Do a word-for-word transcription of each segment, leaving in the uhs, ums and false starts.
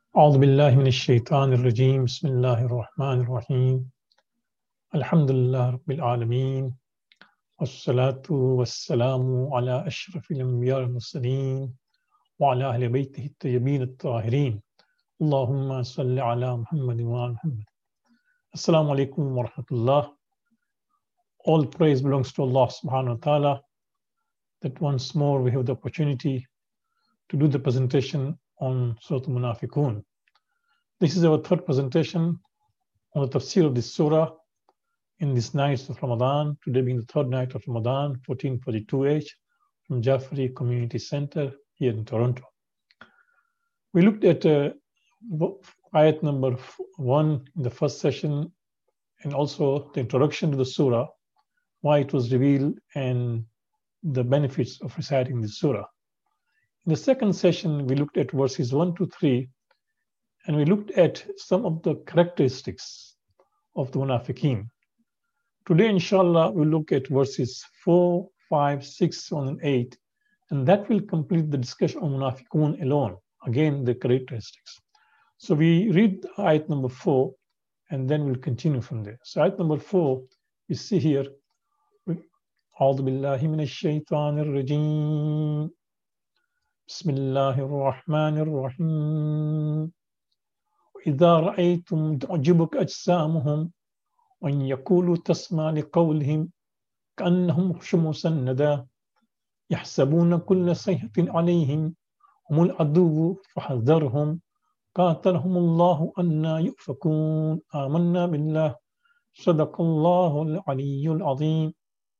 أعوذ بالله من الشيطان الرجيم بسم الله الرحمن الرحيم الحمد لله رب العالمين والصلاة والسلام على أشرف الأنبياء والمرسلين وعلى أهل بيته الطيبين الطاهرين اللهم صل على محمد وعلى محمد. Assalamu alaikum wa rahmatullah. All praise belongs to Allah subhanahu wa ta'ala, that once more we have the opportunity to do the presentation on Surah Al-Munafiqun. This is our third presentation on the tafsir of this surah in this night of Ramadan, today being the third night of Ramadan, fourteen forty-two H, from Jafri Community Center here in Toronto. We looked at uh, ayat number one in the first session, and also the introduction to the surah, why it was revealed, and the benefits of reciting this surah. In the second session, we looked at verses one to three, and we looked at some of the characteristics of the Munafiqeen. Today, inshallah, we'll look at verses four, five, six, seven, and eight, and that will complete the discussion on Munafiqun alone. Again, the characteristics. So we read ayat number four, and then we'll continue from there. So ayat number four, you see here, أعوذ بالله من الشيطان الرجيم بسم الله الرحمن الرحيم وإذا رأيتم تعجبك أجسامهم وإن يقولوا تسمع لقولهم كأنهم خشب مسندة يحسبون كل صيحة عليهم هم العدو فحذرهم قاتلهم الله أنى يؤفكون آمنا بالله صدق الله العلي العظيم.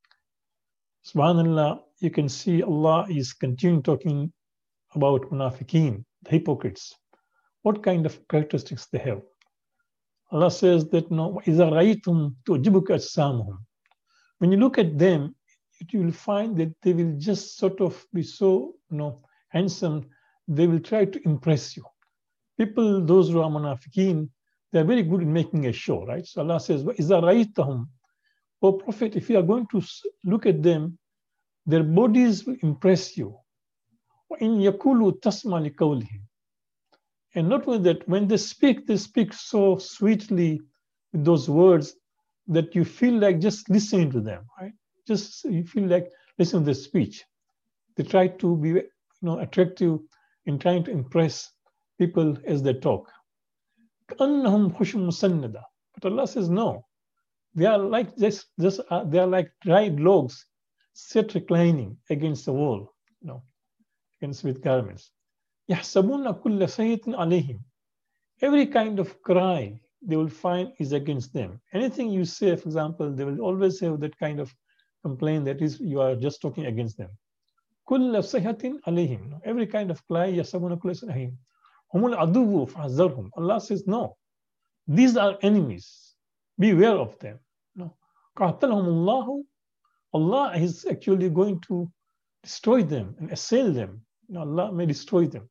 Subhanallah, you can see Allah is continuing talking about Munafiqeen, the hypocrites. What kind of characteristics they have? Allah says that no, إِذَا رَأَيْتُمْ تُعْجِبُكَ أَجْسَامُهُم. When you look at them, you will find that they will just sort of be so you know, handsome, they will try to impress you. People, those who are Munafiqeen, they are very good in making a show, right? So Allah says, إِذَا رَأَيْتَهُمْ. O Prophet, if you are going to look at them, their bodies will impress you. وَإِن يَقُولُوا تَسْمَعْ لِقَوْلِهِمْ. And not only that, when they speak, they speak so sweetly with those words that you feel like just listening to them, right? Just you feel like listening to their speech. They try to be you know, attractive in trying to impress people as they talk. كَأَنَّهُمْ خُشُبٌ مُسَنَّدَةٌ. But Allah says, no. They are like just, just uh, they are like dried logs set reclining against the wall, you know, against with garments. يَحْسَبُونَ كُلَّ صَيْحَةٍ عَلَيْهِمْ. Every kind of cry they will find is against them. Anything you say, for example, they will always have that kind of complaint that is you are just talking against them. كُلَّ صَيْحَةٍ عَلَيْهِمْ. Every kind of cry, يَحْسَبُونَ كُلَّ صَيْحَةٍ عَلَيْهِمْ هُمُ الْعَدُوُّ فَحَذَّرْهُمْ. Allah says, no, these are enemies. Beware of them. No. قَاتَلَهُمُ اللَّهُ. Allah is actually going to destroy them and assail them. You know, Allah may destroy them.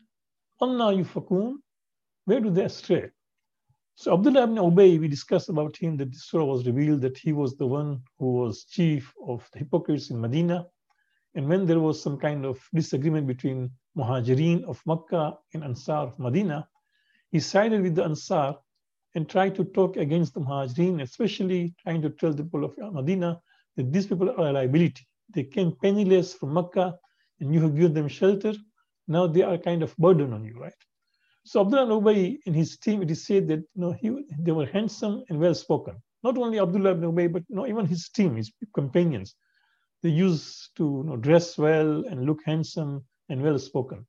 أَنَّى يُؤْفَكُونَ. Where do they astray? So Abdullah ibn Ubay, we discussed about him that this surah was revealed that he was the one who was chief of the hypocrites in Medina. And when there was some kind of disagreement between Muhajirin of Makkah and Ansar of Medina, he sided with the Ansar and tried to talk against the Muhajirin, especially trying to tell the people of Medina that these people are a liability. They came penniless from Makkah and you have given them shelter. Now they are kind of burden on you, right? So Abdullah ibn Ubay and his team, it is said that you know, he, they were handsome and well spoken. Not only Abdullah ibn Ubay, but you know, even his team, his companions. They used to you know, dress well and look handsome and well spoken.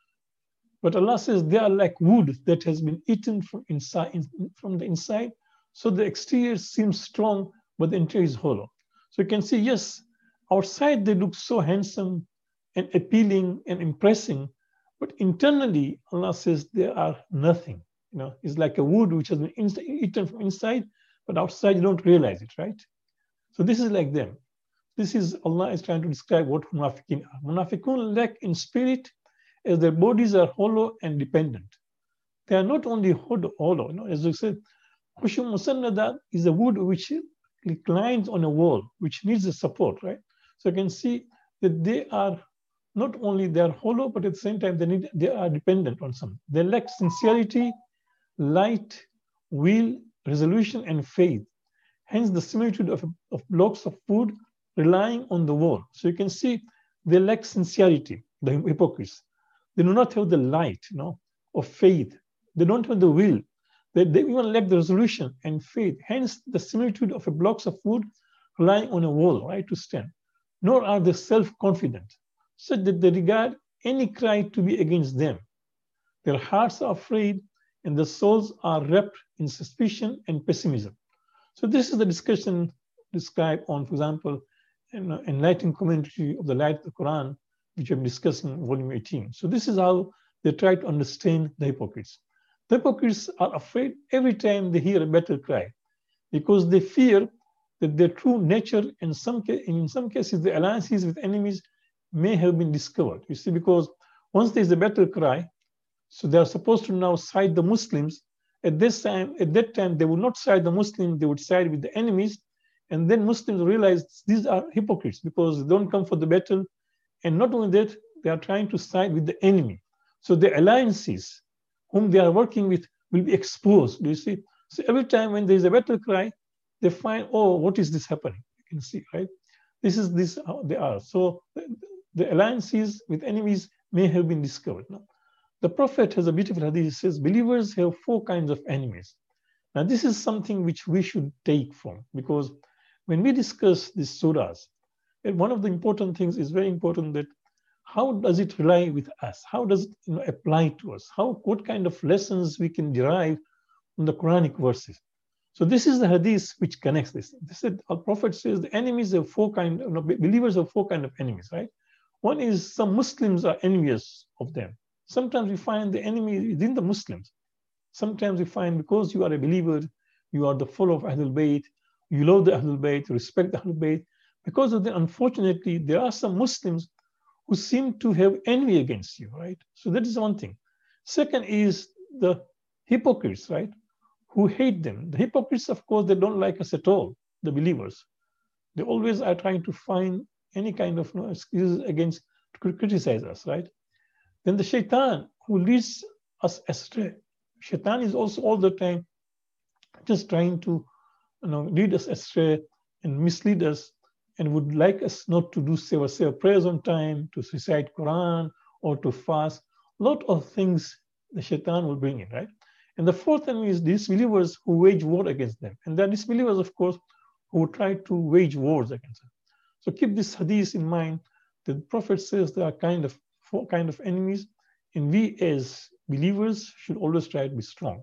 But Allah says they are like wood that has been eaten from inside, from the inside. So the exterior seems strong, but the interior is hollow. So you can see, yes, outside they look so handsome and appealing and impressing, but internally, Allah says they are nothing. You know, it's like a wood which has been inside, eaten from inside, but outside you don't realize it, right? So this is like them. This is Allah is trying to describe what Munafiqeen are. Munafiqun lack in spirit, as their bodies are hollow and dependent. They are not only hollow, you know, as we said, Khushu Musannada is a wood which reclines on a wall, which needs a support, right? So you can see that they are not only they are hollow, but at the same time they need they are dependent on some. They lack sincerity, light, will, resolution, and faith. Hence the similitude of, of blocks of food relying on the wall. So you can see they lack sincerity, the hypocrites. They do not have the light, you know, of faith. They don't have the will. They, they even lack the resolution and faith. Hence the similitude of a blocks of wood relying on a wall, right, to stand. Nor are they self-confident, such that they regard any cry to be against them. Their hearts are afraid, and their souls are wrapped in suspicion and pessimism. So this is the discussion described on, for example, an enlightened commentary of the light of the Quran, which I'm discussing in volume eighteen. So this is how they try to understand the hypocrites. The hypocrites are afraid every time they hear a battle cry, because they fear that their true nature, in some, in some cases, the alliances with enemies may have been discovered. You see, because once there's a battle cry, so they are supposed to now side the Muslims. At this time, at that time, they would not side the Muslims, they would side with the enemies. And then Muslims realize these are hypocrites because they don't come for the battle. And not only that, they are trying to side with the enemy. So the alliances whom they are working with will be exposed. Do you see? So every time when there is a battle cry, they find, oh, what is this happening? You can see, right? This is this how they are. So the alliances with enemies may have been discovered. Now, the Prophet has a beautiful hadith. He says, believers have four kinds of enemies. Now, this is something which we should take from, because when we discuss these surahs, one of the important things is very important that how does it rely with us? How does it, you know, apply to us? How, what kind of lessons we can derive from the Quranic verses? So this is the hadith which connects this. This is, our Prophet says the enemies have four kind, you know, believers have four kind of enemies, right? One is some Muslims are envious of them. Sometimes we find the enemy within the Muslims. Sometimes we find because you are a believer, you are the follower of Ahlul Bayt, you love the Ahlul Bayt, you respect the Ahlul Bayt. Because of that, unfortunately, there are some Muslims who seem to have envy against you, right? So that is one thing. Second is the hypocrites, right? Who hate them. The hypocrites, of course, they don't like us at all, the believers. They always are trying to find any kind of, you know, excuses against, to criticize us, right? Then the shaitan, who leads us astray. Shaitan is also all the time just trying to, you know, lead us astray and mislead us, and would like us not to do say or say prayers on time, to recite Quran, or to fast. A lot of things the shaitan will bring in, right? And the fourth enemy is disbelievers who wage war against them. And there are disbelievers, of course, who try to wage wars against them. So keep this hadith in mind. The Prophet says there are kind of four kind of enemies, and we as believers should always try to be strong.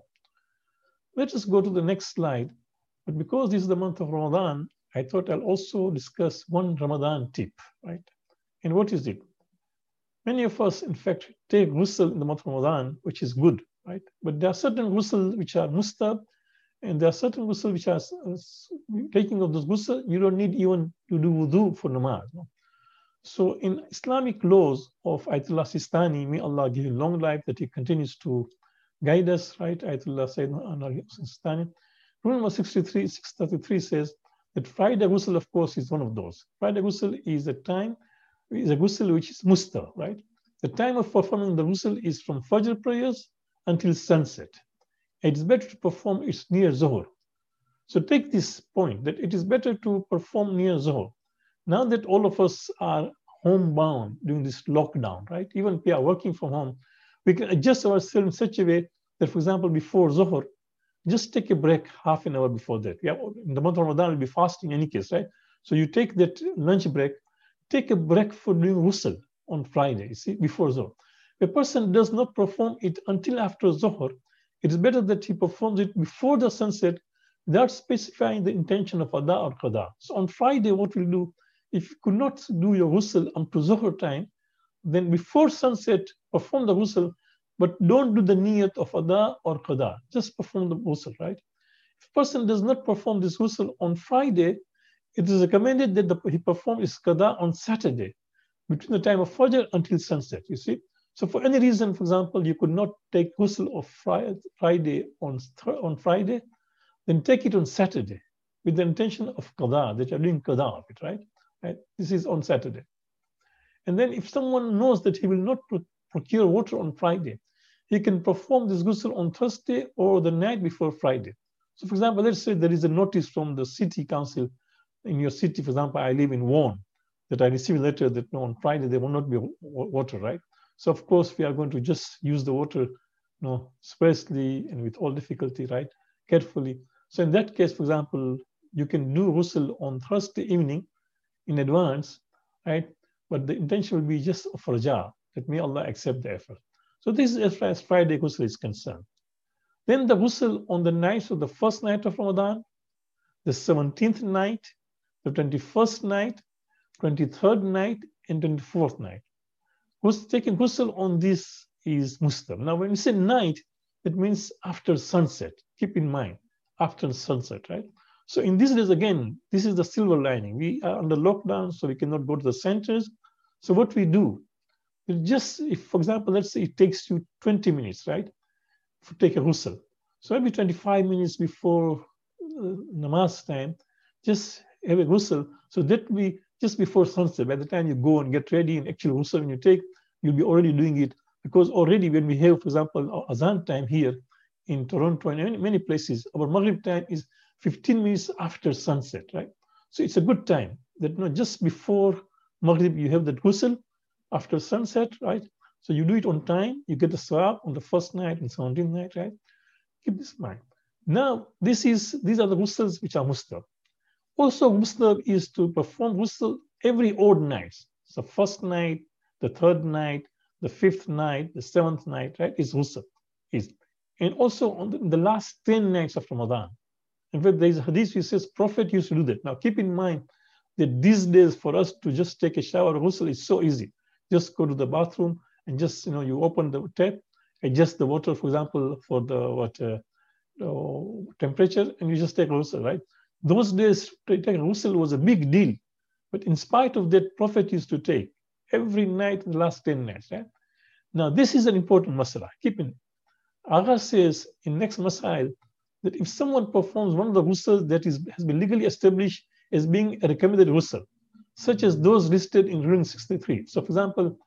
Let us go to the next slide. But because this is the month of Ramadan, I thought I'll also discuss one Ramadan tip, right? And what is it? Many of us, in fact, take ghusl in the month of Ramadan, which is good, right? But there are certain ghusl which are mustab, and there are certain ghusl which are uh, taking of those ghusl, you don't need even to do wudu for namaz. No? So in Islamic laws of Ayatollah Sistani, may Allah give him long life, that he continues to guide us, right? Ayatollah Sayyidina Sistani. Rule number sixty-three, six thirty-three says that Friday ghusl, of course, is one of those. Friday ghusl is a time, is a ghusl which is musta, right? The time of performing the ghusl is from Fajr prayers until sunset. It is better to perform it near Zuhr. So take this point that it is better to perform near Zuhr. Now that all of us are homebound during this lockdown, right? Even if we are working from home, we can adjust ourselves in such a way that, for example, before Zuhr, just take a break half an hour before that. Yeah, in the month of Ramadan, we'll be fasting in any case, right? So you take that lunch break, take a break for doing ghusl on Friday, you see, before Zuhr. If a person does not perform it until after Zuhr, it is better that he performs it before the sunset without specifying the intention of Ada or Qada. So on Friday, what we'll do, if you could not do your ghusl until Zuhr time, then before sunset, perform the ghusl, but don't do the niyat of Ada or Qada. Just perform the ghusl, right? If a person does not perform this ghusl on Friday, it is recommended that the, he perform his Qada on Saturday, between the time of Fajr until sunset, you see? So for any reason, for example, you could not take ghusl of Friday on, on Friday, then take it on Saturday with the intention of Qada, that you're doing Qada of it, right? right? This is on Saturday. And then if someone knows that he will not procure water on Friday, he can perform this ghusl on Thursday or the night before Friday. So for example, let's say there is a notice from the city council in your city. For example, I live in Vaughan, that I received a letter that no, on Friday there will not be water, right? So of course we are going to just use the water, you know, sparsely and with all difficulty, right? Carefully. So in that case, for example, you can do ghusl on Thursday evening in advance, right? But the intention will be just for raja, that may Allah accept the effort. So this is as far as Friday ghusl is concerned. Then the ghusl on the nights of the first night of Ramadan, the seventeenth night, the twenty-first night, twenty-third night, and twenty-fourth night. Who's taking ghusl on this is Muslim. Now, when we say night, it means after sunset. Keep in mind, after sunset, right? So in these days, again, this is the silver lining. We are under lockdown, so we cannot go to the centers. So what we do, we just, if, for example, let's say it takes you twenty minutes, right, to take a ghusl. So maybe twenty-five minutes before uh, namaz time, just have a ghusl. So that will be just before sunset. By the time you go and get ready and actually ghusl, when you take, you'll be already doing it. Because already when we have, for example, azan time here in Toronto and many, many places, our Maghrib time is fifteen minutes after sunset, right? So it's a good time that, you know, just before Maghrib, you have that ghusl after sunset, right? So you do it on time, you get the sawab on the first night and seventeenth night, right? Keep this in mind. Now, this is these are the ghusls which are mustahab. Also, mustahab is to perform ghusl every odd nights. So first night, the third night, the fifth night, the seventh night, right, is ghusl. Is. And also on the, the last ten nights of Ramadan. In fact, there is a hadith which says Prophet used to do that. Now, keep in mind that these days for us to just take a shower or ghusl is so easy. Just go to the bathroom and just, you know, you open the tap, adjust the water, for example, for the what uh, uh, temperature, and you just take a ghusl, right? Those days, to take a ghusl was a big deal. But in spite of that, Prophet used to take every night in the last ten nights, right? Now, this is an important masala. Keep in. Agha says in next masail that if someone performs one of the ghusl that is, has been legally established as being a recommended ghusl, such as those listed in ruling sixty-three. So, for example,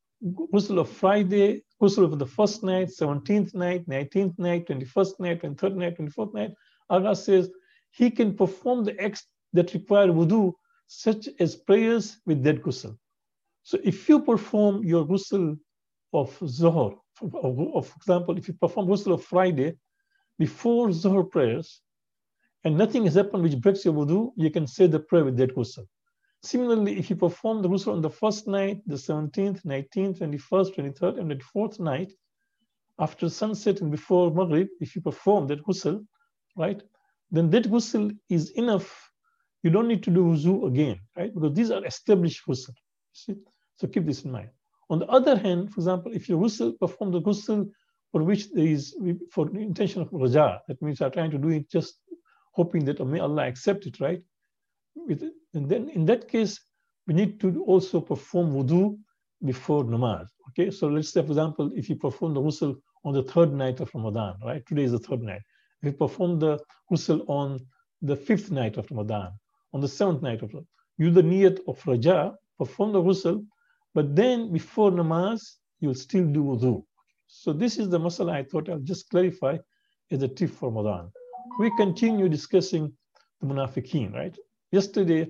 ghusl of Friday, ghusl of the first night, seventeenth night, nineteenth night, twenty-first night, twenty-third night, twenty-fourth night, Agha says he can perform the acts that require wudu, such as prayers with that ghusl. So if you perform your ghusl of Zohar, of, for example, if you perform ghusl of Friday before Zohar prayers, and nothing has happened which breaks your wudu, you can say the prayer with that ghusl. Similarly, if you perform the ghusl on the first night, the seventeenth, nineteenth, twenty-first, twenty-third, and twenty-fourth night, after sunset and before Maghrib, if you perform that ghusl, right, then that ghusl is enough. You don't need to do wuzu again, right? Because these are established ghusl. See? So keep this in mind. On the other hand, for example, if you ghusl, perform the ghusl for which there is, for the intention of raja, that means you are trying to do it just hoping that, oh, may Allah accept it, right? With it. And then in that case, we need to also perform wudu before namaz. Okay, so let's say, for example, if you perform the ghusl on the third night of Ramadan, right? Today is the third night. If you perform the ghusl on the fifth night of Ramadan, on the seventh night of Ramadan, you the niyat of raja, perform the ghusl, but then before namaz, you'll still do wudu. So this is the masala I thought I'll just clarify as a tip for Ramadan. We continue discussing the munafiqeen, right? Yesterday,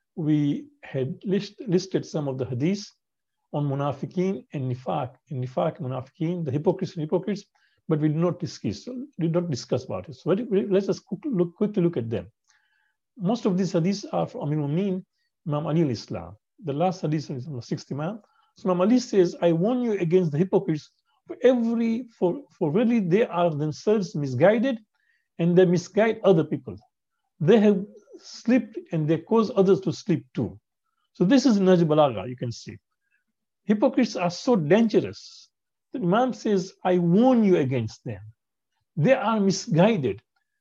we had list, listed some of the hadiths on munafiqeen and nifaq, and nifaq, munafiqeen, the hypocrites and hypocrites, but we did not discuss, did not discuss about it. So let's just look, quickly look at them. Most of these hadiths are from Amir Mu'min, Imam Ali al-Islam. The last hadith is from the sixth Imam. So Imam Ali says, I warn you against the hypocrites, for every, for, for really they are themselves misguided and they misguide other people. They have slipped and they cause others to slip too. So this is Nahj Balagha, you can see. Hypocrites are so dangerous. The Imam says, I warn you against them. They are misguided,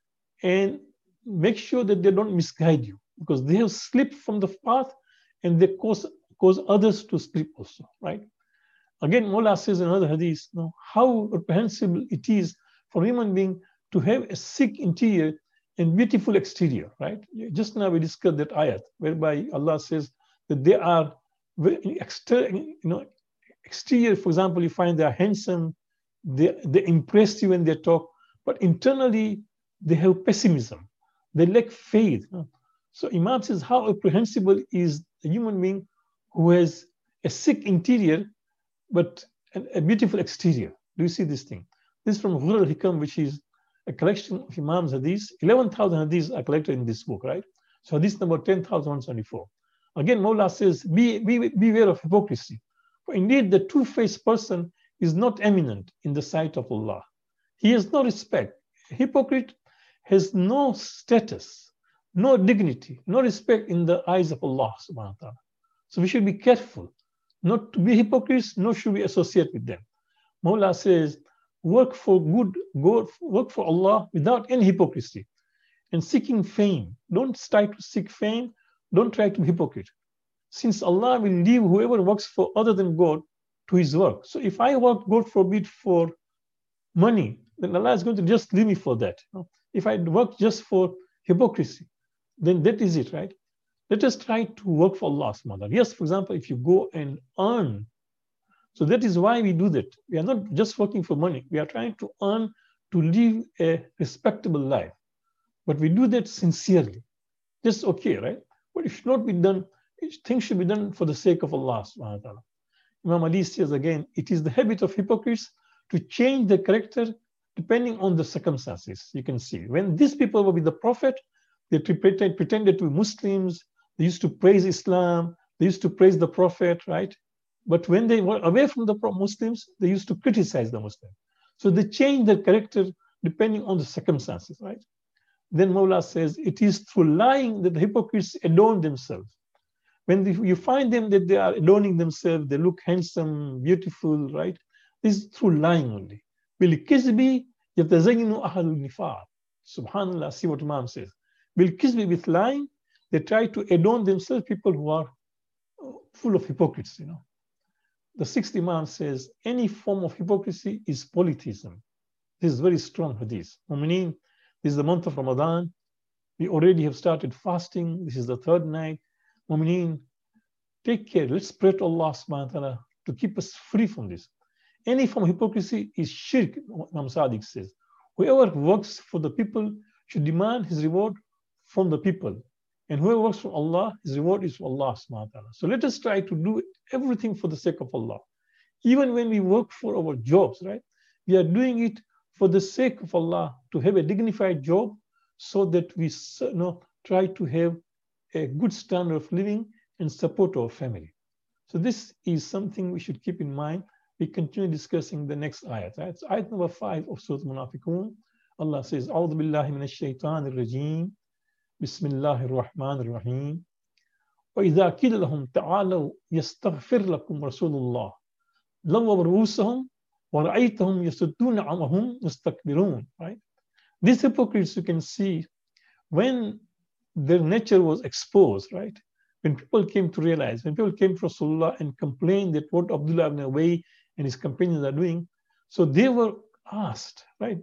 and make sure that they don't misguide you, because they have slipped from the path and they cause, cause others to slip also, right? Again, Mullah says in another hadith, you know, how reprehensible it is for a human being to have a sick interior and beautiful exterior, right? Just now we discussed that ayat, whereby Allah says that they are exter- you know, exterior, for example, you find they are handsome, they, they impress you when they talk, but internally they have pessimism. They lack faith. So Imam says, how reprehensible is a human being who has a sick interior, but a, a beautiful exterior. Do you see this thing? This is from Ghur al-Hikam, which is a collection of Imam's hadiths. eleven thousand hadiths are collected in this book, right? So hadith number ten thousand one hundred seventy-four. Again, Mawla says, be, be, beware of hypocrisy. For indeed, the two-faced person is not eminent in the sight of Allah. He has no respect. A hypocrite has no status, no dignity, no respect in the eyes of Allah subhanahu wa ta'ala. So we should be careful not to be hypocrites, nor should we associate with them. Mawla says, work for good, go, work for Allah without any hypocrisy. And seeking fame, don't try to seek fame, don't try to be hypocrite. Since Allah will leave whoever works for other than God to his work. So if I work, God forbid, for money, then Allah is going to just leave me for that. If I work just for hypocrisy, then that is it, right? Let us try to work for Allah subhanahu wa ta'ala. Yes, for example, if you go and earn, so that is why we do that. We are not just working for money. We are trying to earn to live a respectable life. But we do that sincerely. That's okay, right? But it should not be done, things should be done for the sake of Allah subhanahu wa ta'ala. Imam Ali says again, it is the habit of hypocrites to change their character depending on the circumstances. You can see, when these people were with the Prophet, they pretended, pretended to be Muslims, they used to praise Islam, they used to praise the Prophet, right? But when they were away from the Muslims, they used to criticize the Muslims. So they changed their character depending on the circumstances, right? Then Mawla says, it is through lying that the hypocrites adorn themselves. When you find them that they are adorning themselves, they look handsome, beautiful, right? This is through lying only. Bil-kizbi yatazayyanu ahlul nifaq. Subhanallah, see what Imam says. Bil-kizbi, with lying, they try to adorn themselves, people who are full of hypocrites, you know. The sixth Imam says, any form of hypocrisy is polytheism. This is very strong hadith. Mu'mineen, this is the month of Ramadan. We already have started fasting. This is the third night. Mu'mineen, take care. Let's pray to Allah subhanahu wa ta'ala to keep us free from this. Any form of hypocrisy is shirk, Imam Sadiq says. Whoever works for the people should demand his reward from the people. And whoever works for Allah, his reward is for Allah subhanahu wa ta'ala. So let us try to do everything for the sake of Allah. Even when we work for our jobs, right? We are doing it for the sake of Allah, to have a dignified job so that we, you know, try to have a good standard of living and support our family. So this is something we should keep in mind. We continue discussing the next ayat. Right? So ayat number five of Surah Munafiqun. Allah says, A'udhu billahi minash shaitanir rajim. Bismillahir Rahmanir Rahim. وَإِذَا قِيلَ لَهُمْ تَعَالَوْا يَسْتَغْفِرْ لَكُمْ رَسُولُ اللَّهِ لَوَّوْا رُؤُوسَهُمْ وَرَأَيْتَهُمْ يَصُدُّونَ عَنْهُ مُسْتَكْبِرُونَ. Right? These hypocrites, you can see, when their nature was exposed, right? When people came to realize, when people came to Rasulullah and complained that what Abdullah ibn Ubay and his companions are doing, so they were asked, right,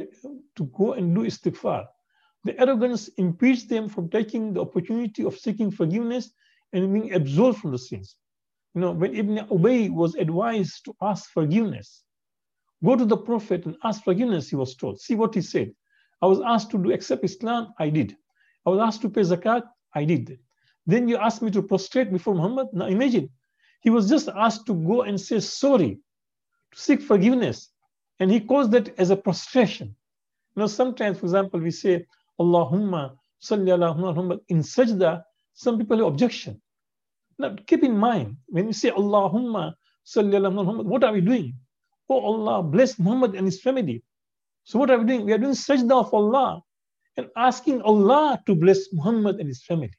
to go and do istighfar. The arrogance impedes them from taking the opportunity of seeking forgiveness and being absolved from the sins. You know, when Ibn Ubay was advised to ask forgiveness, go to the Prophet and ask forgiveness, he was told. See what he said. I was asked to do accept Islam, I did. I was asked to pay zakat, I did. Then you asked me to prostrate before Muhammad. Now imagine, he was just asked to go and say sorry, to seek forgiveness. And he calls that as a prostration. You know, sometimes, for example, we say, Allahumma salli ala Muhammad in sajda, some people have objection. Now keep in mind, when we say Allahumma salli ala Muhammad, what are we doing? Oh Allah, bless Muhammad and his family. So what are we doing? We are doing sajda of Allah and asking Allah to bless Muhammad and his family.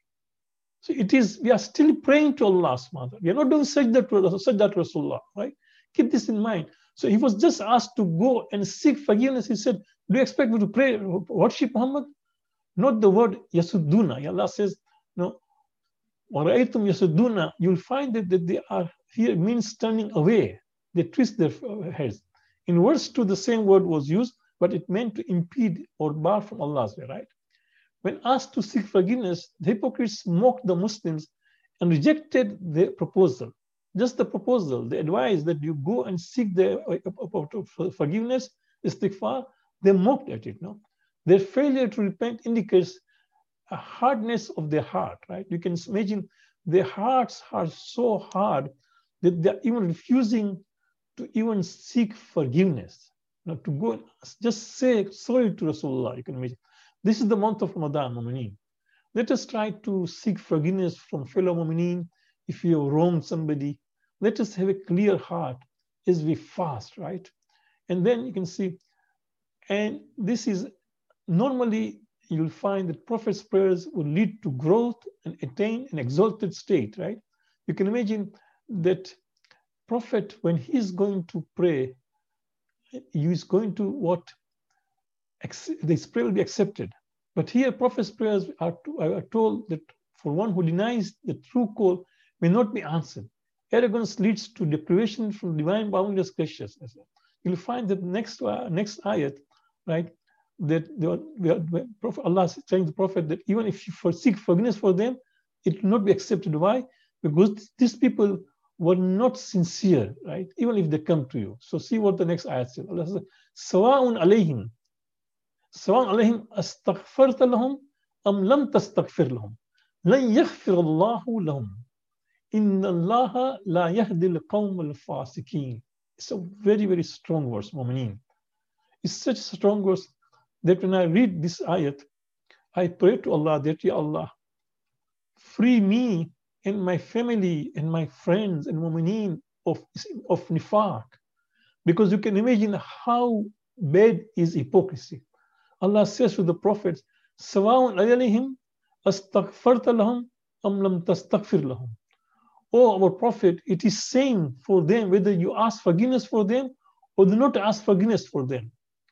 So it is, we are still praying to Allah subhanahu wa ta'ala. We are not doing sajda to, sajda to Rasulullah, right? Keep this in mind. So he was just asked to go and seek forgiveness. He said, do you expect me to pray, worship Muhammad? Not the word yasudduna. Allah says, no, وَرَأَيْتُمْ yasudduna. You'll find that, that they are here means turning away. They twist their heads. In verse two, the same word was used, but it meant to impede or bar from Allah's way, right? When asked to seek forgiveness, the hypocrites mocked the Muslims and rejected the proposal. Just the proposal, the advice that you go and seek the uh, forgiveness, istighfar, they mocked at it. No, their failure to repent indicates a hardness of their heart. Right? You can imagine their hearts are so hard that they are even refusing to even seek forgiveness. Now, to go and just say sorry to Rasulullah. You can imagine. This is the month of Ramadan, Mu'mineen. Let us try to seek forgiveness from fellow Mu'mineen if you have wronged somebody. Let us have a clear heart as we fast, right? And then you can see, and this is normally you'll find that Prophet's prayers will lead to growth and attain an exalted state, right? You can imagine that Prophet, when he's going to pray, he is going to what? This prayer will be accepted. But here, Prophet's prayers are, are told that for one who denies the true call may not be answered. Arrogance leads to deprivation from divine boundless graciousness. You'll find that next uh, next ayat, right? That the, Prophet Allah is telling the Prophet that even if you seek forgiveness for them, it will not be accepted. Why? Because these people were not sincere, right? Even if they come to you. So see what the next ayat says. Allah says, "Sawa'un alayhim, sawa'un alayhim astaghfarta lahum am lam tastaghfir lahum, lan yaghfir Allahu lahum. Inna Allaha la yahdi al-qawm al-fasiqeen." It's a very, very strong verse, Mu'mineen. It's such a strong verse that when I read this ayat, I pray to Allah that, Ya Allah, free me and my family and my friends and Mu'mineen of, of nifaq. Because you can imagine how bad is hypocrisy. Allah says to the prophets, "Sawa'un alayhim astaghfarta lahum am lam tastaghfir lahum." Oh, our Prophet, it is same for them whether you ask forgiveness for them or do not ask forgiveness for them.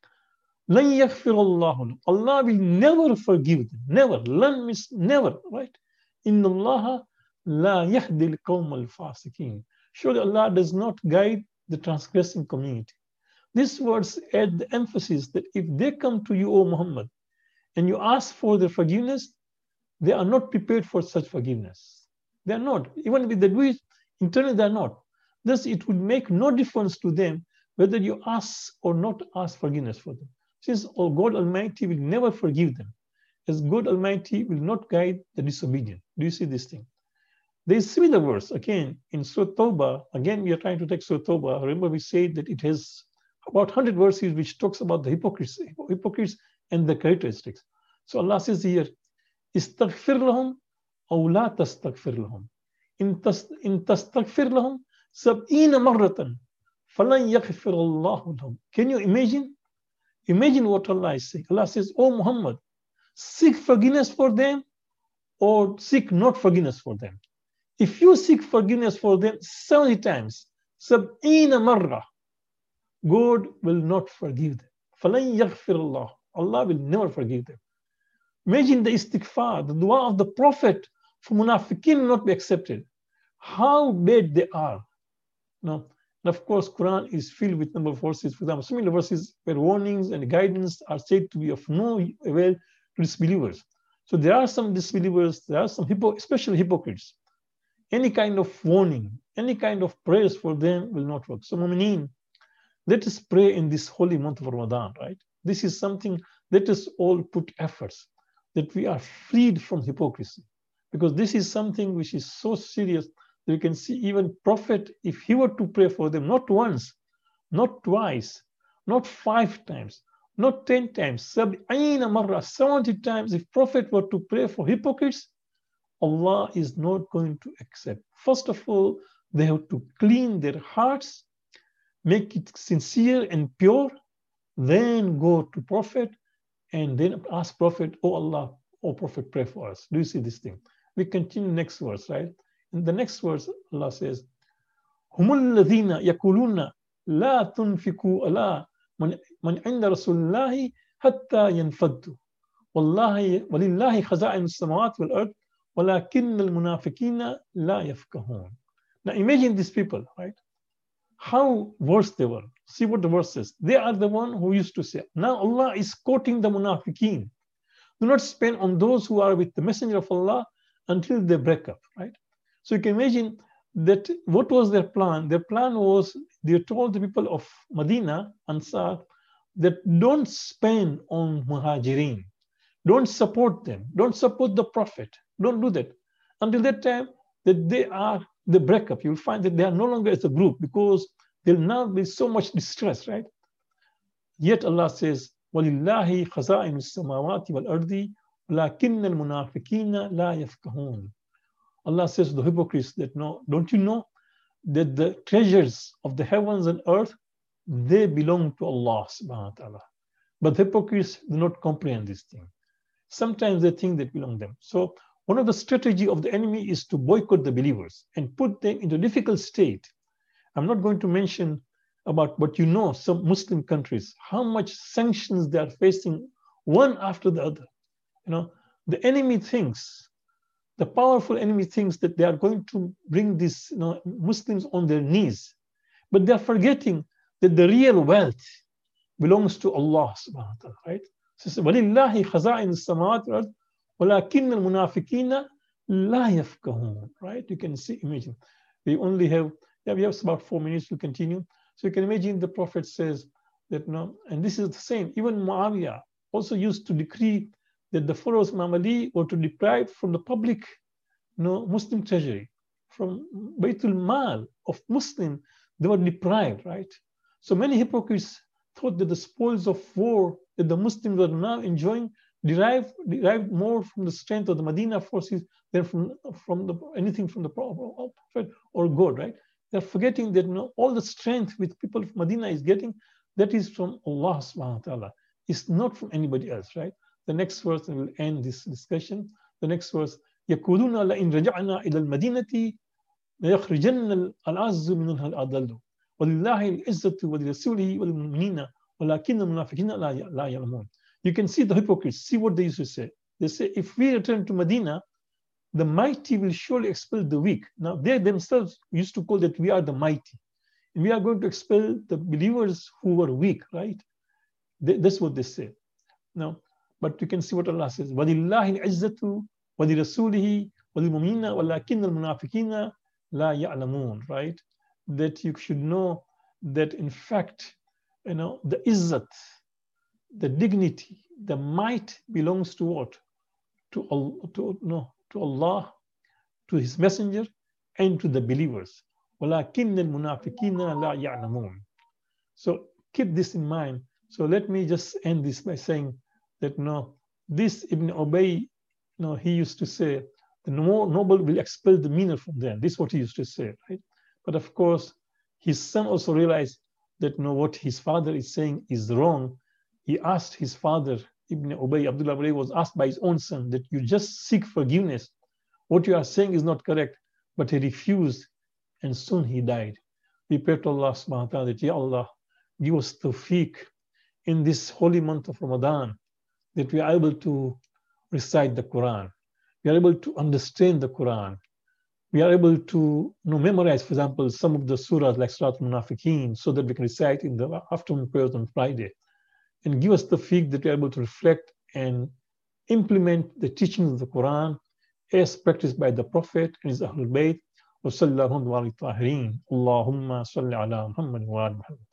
Lan yaghfir Allahu. Allah will never forgive them. Never. Lan means never, right? Inna Allaha la yahdi al-qawm al-fasiqeen. Surely Allah does not guide the transgressing community. These words add the emphasis that if they come to you, O Muhammad, and you ask for their forgiveness, they are not prepared for such forgiveness. They are not. Even if they do it, internally they are not. Thus, it would make no difference to them whether you ask or not ask forgiveness for them. Since oh, God Almighty will never forgive them, as God Almighty will not guide the disobedient. Do you see this thing? There is similar verse, again, in Surah Tawbah. Again, we are trying to take Surah Tawbah. Remember, we said that it has about one hundred verses which talks about the hypocrites, hypocrites and the characteristics. So Allah says here, "Istaghfir lahum aw la tastaghfir lahum. In tastaghfir lahum sab'ina marratan falan yaghfir Allahu lahum." Can you imagine? Imagine what Allah is saying. Allah says, "Oh Muhammad, seek forgiveness for them or seek not forgiveness for them. If you seek forgiveness for them seventy times, sab'ina marra, God will not forgive them. Falan yaghfir Allah. Allah will never forgive them." Imagine the istighfar, the dua of the Prophet for munafiqeen will not be accepted. How bad they are. No. And of course, Quran is filled with number of verses. For example, similar verses where warnings and guidance are said to be of no avail to disbelievers. So there are some disbelievers, there are some, hypo, especially hypocrites. Any kind of warning, any kind of prayers for them will not work. So, Mu'mineen, let us pray in this holy month of Ramadan, right? This is something, let us all put efforts that we are freed from hypocrisy. Because this is something which is so serious that you can see even Prophet, if he were to pray for them, not once, not twice, not five times, not ten times, seventy times, if Prophet were to pray for hypocrites, Allah is not going to accept. First of all, they have to clean their hearts, make it sincere and pure, then go to Prophet and then ask Prophet, "Oh Allah, oh Prophet, pray for us." Do you see this thing? We continue next verse, right? In the next verse, Allah says, "Humul ladhina yakuluna la tunfiku ala man inda Rasulillahi hatta yanfaddu. Wallahi walillahi khaza'in as-samawati wal ard walakin al-munafiqina la yafqahun." Now imagine these people, right? How worse they were. See what the verse says. They are the one who used to say. Now Allah is quoting the munafiqeen. Do not spend on those who are with the messenger of Allah until they break up, right? So you can imagine that what was their plan? Their plan was, they told the people of Medina, Ansar, that don't spend on Muhajirin. Don't support them. Don't support the Prophet. Don't do that. Until that time, that they are the breakup. You'll find that they are no longer as a group because there'll now be so much distress, right? Yet Allah says, وَلِلَّهِ خَزَائِنُ السَّمَاوَاتِ وَالْأَرْضِ وَلَكِنَّ الْمُنَافِقِينَ لَا يَفْقَهُونَ. Allah says to the hypocrites that, no, don't you know that the treasures of the heavens and earth, they belong to Allah subhanahu wa ta'ala. But the hypocrites do not comprehend this thing. Sometimes they think they belong to them. So one of the strategy of the enemy is to boycott the believers and put them into a difficult state. I'm not going to mention about, but you know, some Muslim countries, how much sanctions they are facing one after the other. You know, the enemy thinks, the powerful enemy thinks that they are going to bring these, you know, Muslims on their knees, but they are forgetting that the real wealth belongs to Allah subhanahu wa ta'ala, right? So, وَلِلَّهِ خَزَائِنُ السَّمَاوَاتِ وَالْأَرْضِ وَلَكِنَّ الْمُنَافِقِينَ لَا يَفْقَهُونَ, right? You can see, imagine. We only have, yeah, we have about four minutes to continue. So you can imagine the Prophet says that, no, and this is the same. Even Muawiyah also used to decree that the followers of Imam Ali were to deprive from the public, you know, Muslim treasury, from Baytul Mal of Muslim, they were deprived, right? So many hypocrites thought that the spoils of war that the Muslims were now enjoying derived, derived more from the strength of the Medina forces than from, from the, anything from the Prophet or God, right? They're forgetting that, you know, all the strength which people of Medina is getting, that is from Allah subhanahu wa ta'ala. It's not from anybody else, right? The next verse, and we'll end this discussion. The next verse, يَقُولُونَ لَإِنْ رَجَعْنَا إِلَى الْمَدِينَةِ لَيَخْرِجَنَّ الْأَعَزُّ مِنْهَا الْأَضَلُّ وَلِلَّهِ الْعِزَّةُ وَلِرَسُولِهِ وَلِلْمُؤْمِنِينَ وَلَكِنَّ الْمُنَافِقِينَ لَا يَعْلَمُونَ. You can see the hypocrites, see what they used to say. They say, if we return to Medina, the mighty will surely expel the weak. Now, they themselves used to call that we are the mighty. And we are going to expel the believers who were weak, right? They, that's what they say. Now, but you can see what Allah says. وَلِلَّهِ الْعِزَّةُ وَلِرَسُولِهِ وَلِلْمُؤْمِنِينَ وَلَكِنَّ الْمُنَافِقِينَ لَا يَعْلَمُونَ, right? That you should know that in fact, you know, the izzat, the dignity, the might belongs to what? To, to, no, to Allah, to His Messenger, and to the believers. وَلَكِنَّ الْمُنَافِقِينَ لَا يَعْلَمُونَ. So keep this in mind. So let me just end this by saying that, no, this Ibn Ubay, no, he used to say, the noble will expel the meaner from them. This is what he used to say, right? But of course, his son also realized that, no, what his father is saying is wrong. He asked his father, Ibn Ubay, Abdullah Ubay was asked by his own son that you just seek forgiveness. What you are saying is not correct. But he refused, and soon he died. We pray to Allah subhanahu wa ta'ala that, Ya Allah, give us tawfiq in this holy month of Ramadan, that we are able to recite the Quran. We are able to understand the Quran. We are able to, you know, memorize, for example, some of the surahs like Surah Al-Munafiqeen, so that we can recite in the afternoon prayers on Friday. And give us the tawfiq that we are able to reflect and implement the teachings of the Quran as practiced by the Prophet and his Ahlul Bayt. وصلى الله على الطاهرين اللهم صل على محمد وآل محمد.